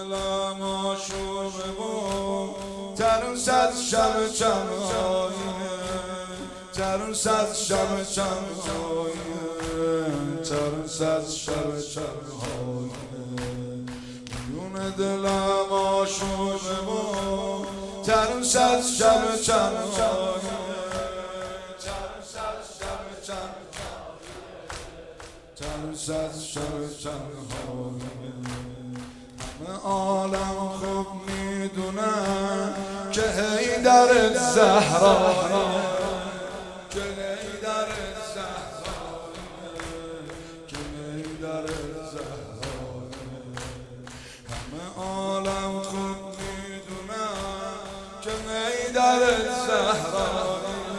دلم آشوبه و ترس از شب چمن‌های ترس از شب چمن‌های ترس از شب چمن‌های میون دلم آشوبه و ترس از شب چمن‌های ترس از شب چمن‌های ترس از شب چمن‌های همه عالم خوب میدونن که حیدر زهرا که حیدر زهرا که حیدر زهرا همه عالم خوب میدونن که حیدر زهرا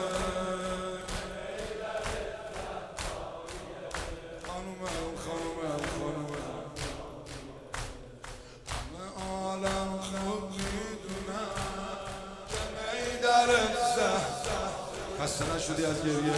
عالم خوب میدونم که حیدر زهرا خسته نشدی از گریه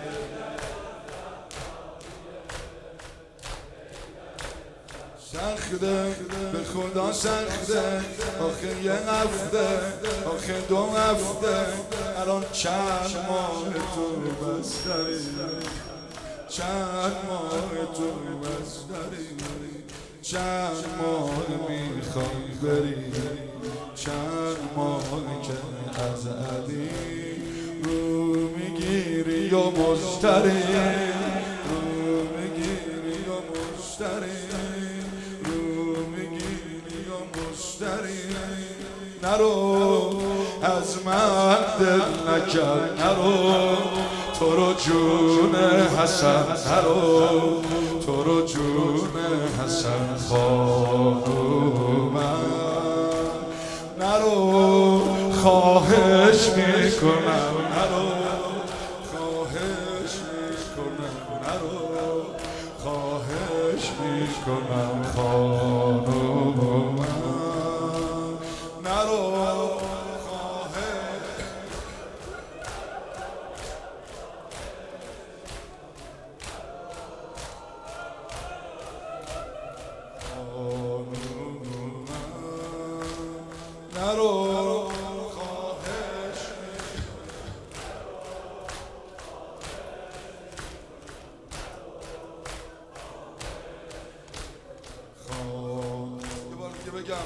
سخته به خدا سخته آخه یه هفته آخه 2 هفته الان چند ماه تو بستری چند ماه تو بستری چند ماه میخوای بری چند ماه که از علی رو میگیری و مشتری رو میگیری و مشتری رو میگیری و مشتری نرو از من دل نکرد نرو تو رو جون حسن نرو تو رو جون حسن خانومم نرو خواهش میکنم نرو خواهش میکنم نرو خواهش میکنم خانومم نرو نرو خواهش یه بار دیگه بگم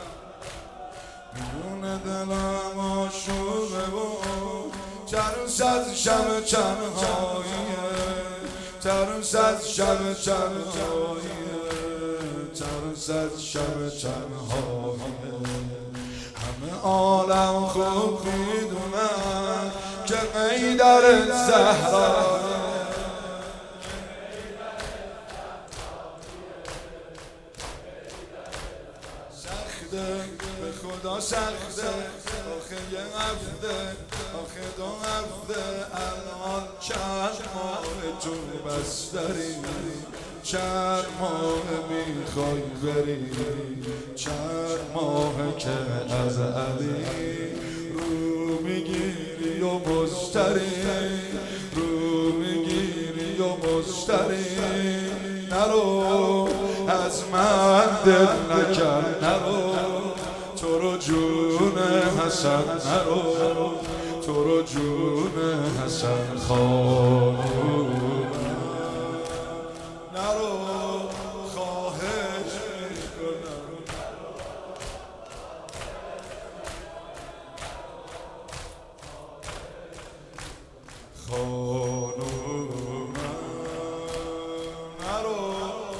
میون دلم آشوبه و ترس از شب چمن‌های ترس از شب چمن‌های ترس از شب چمن‌های همه عالم خوب میدونن که حیدر زهرا سخته به خدا سخته آخه یه هفته آخه 2 هفته الان چند ماه تو بستری چند ماه میخوای بری چند ماه که از علی رو میگیری و مشتری رو میگیری و مشتری نرو از من دل نکرد نرو تو رو جون حسن نرو تو رو جون حسن خانوم نرو خواهش میکنم خانومم نرو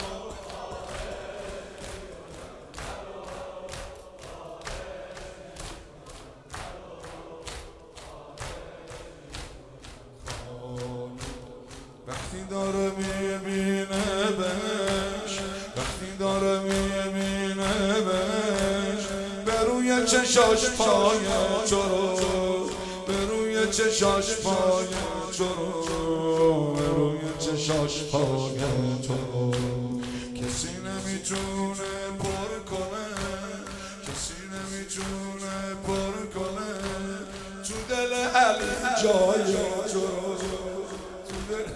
وقتی داره میبینه بهش وقتی داره میبینه بهش به روی چشاش پای تو رو به روی چشاش پای تو رو به روی چشاش پای تو رو کسی نمیتونه پر کنه کسی نمیتونه پر کنه تو دل علی جای تو تو دل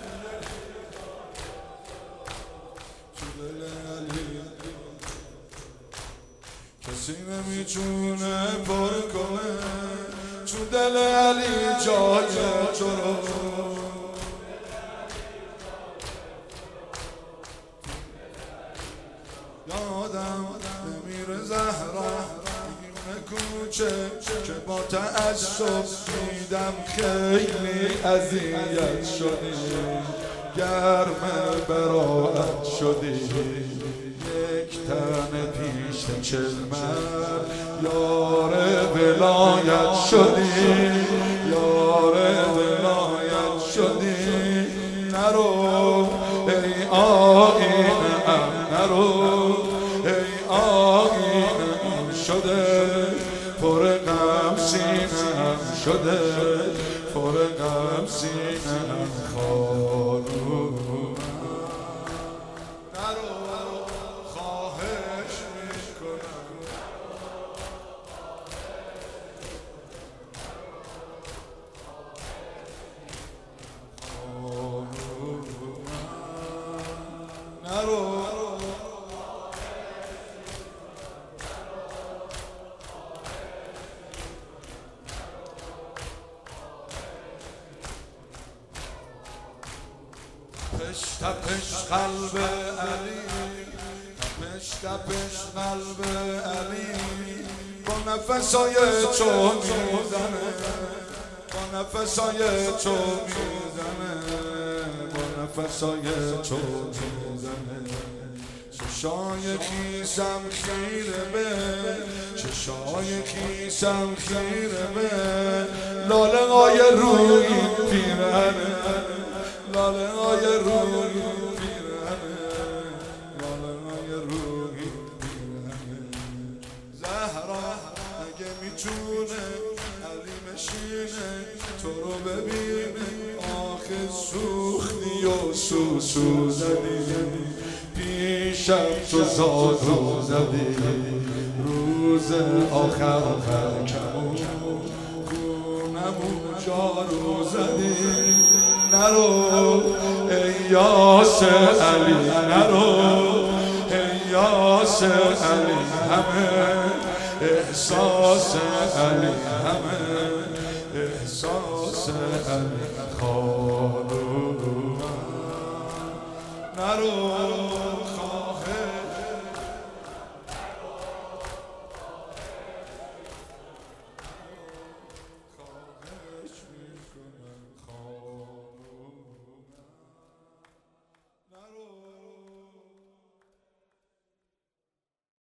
کسی نمیتونه پر کنه چون دل علی جای تو رو یادم نمیره زهرا کوچه که با تعصب دیدم خیلی اذیت شدی گرم براعت شدی یک تن پیش چلمر یار ولایت شدی یار ولایت شدی نرو ای آینه ام نرو ای آینه ام شده پر غم سینه‌ام شده پر غم سینه‌ام خانوم نرو خواهش میکنم نرو تپش تپش قلب علی تپش تپش قلب علی با نفسای تو میزنه با نفسای تو میزنه با نفسای تو میزنه چشای کیسم خیره به چشای کیسم خیره به لاله های روی پیرهنه لاله های روی پیرهنه لاله های روی پیرهنه زهرا اگه میتونه علی مشینه تو رو ببینه آخه سوختی و سوسو زدی پیشم تو زادو زدی روز آخر کمون خونمون جارو زدی نرو ای یاس علی نرو ای یاس علی همه احساس علی همه احساس علی خانوم نرو